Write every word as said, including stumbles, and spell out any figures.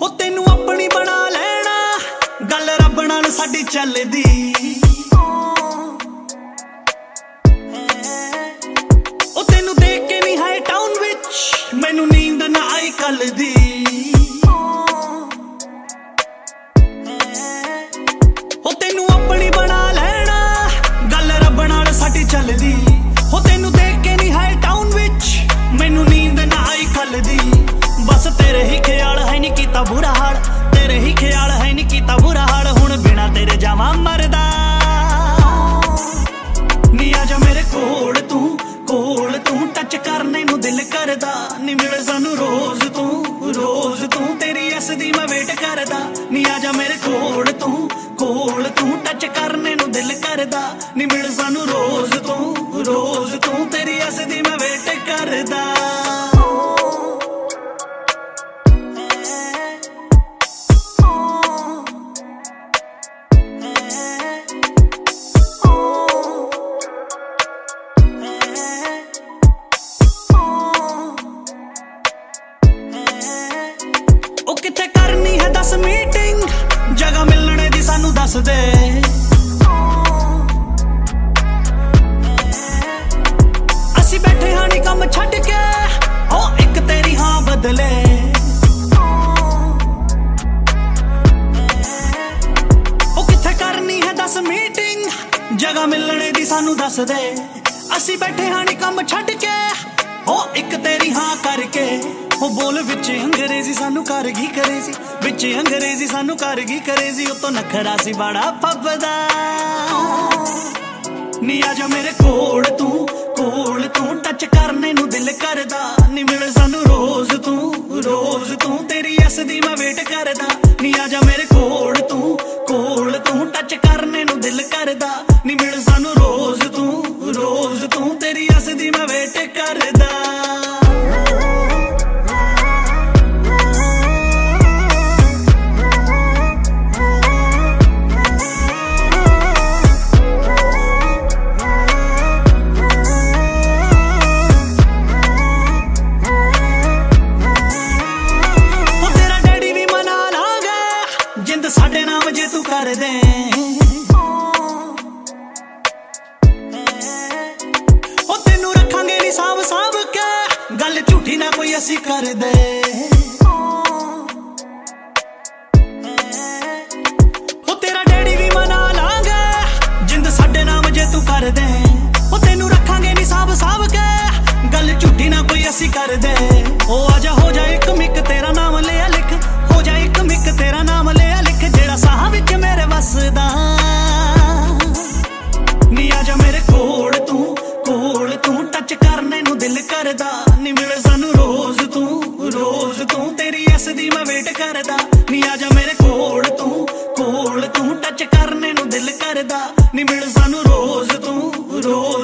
हो तेनू अपनी बना लेना, गल रब नाल साडी चलदी। ओ तेनू देख के नहीं है टाउन विच मैनू नींद ना आई कल दी। ओ तेनू अपनी बना लेना, गल रब नाल साडी चलदी। हो तेनू देख के नहीं है टाउन विच मैनू नींद ना आई कल दी। बस तेरे ही ख्याल है नहीं कीता बुरा हाल, तेरे ही ख्याल है नहीं कीता बुरा हाल। हुण बिना तेरे जावां मरदा, नी आजा मेरे कोल तू कोल तू, टच करने नू दिल करदा। नी मिल सानू रोज तू रोज तू, तेरी हसदी मैं वेट करदा। नी आजा मेरे कोल तू कोल तू, टच करने नू दिल करदा। नी मिल सानू रोज तू रोज तू, तेरी हसदी मैं वेट करदा। किथे करनी है दस मीटिंग, जगह मिलने दी सानू दस दे। असी बैठे हाँ नी कम छड्ड के, ओ एक तेरी हाँ बदले। ओ किथे करनी है दस मीटिंग, जगह मिलने दी सानू दस दे। असी बैठे हाँ नी कम छड्ड के, ओ एक तेरी हाँ करके। ओ बोल विच अंग्रेजी सानू कर गी करेजी, विच अंग्रेजी सानू कर गी करेजी। ओ तो नखरा सी बड़ा फबदा, नी आजा मेरे कोल तू कोल तू, टच करने नू दिल करदा। नी मिल सानू रोज तू रोज तू, तेरी हसदी मैं वेट करदा। नी आजा मेरे कोल तू कोल तू, टच करने नू दिल करदा। नी मिल सानू रोज तू रोज तू, तेरी हसदी मैं वेट करदा। साडे नाम जे तू कर दे, ओ तेनू रखांगे नी साब साब के, गल झूठी ना कोई असी कर दे। ओ तेरा डैडी भी मना लांगे, जिंद साडे नाम जे तू कर दे। ओ तेनू रखांगे नी साब साब के, गल झूठी ना कोई असी कर दे। ओ आजा हो जा एक मिक तेरा नाम लिया लिख, हो जा एक मिक तेरा नाम लिया लिख, जेड़ा साह विच मेरे वसदा। नी आजा मेरे कोल तू कोल तू, टच करने नू दिल करदा। नी मिल सानू रोज तू रोज तू, तेरी हसदी मैं वेट करदा। नी आजा मेरे कोल तू कोल तू, टच करने नू दिल करदा। नी मिल सानू रोज तू रोज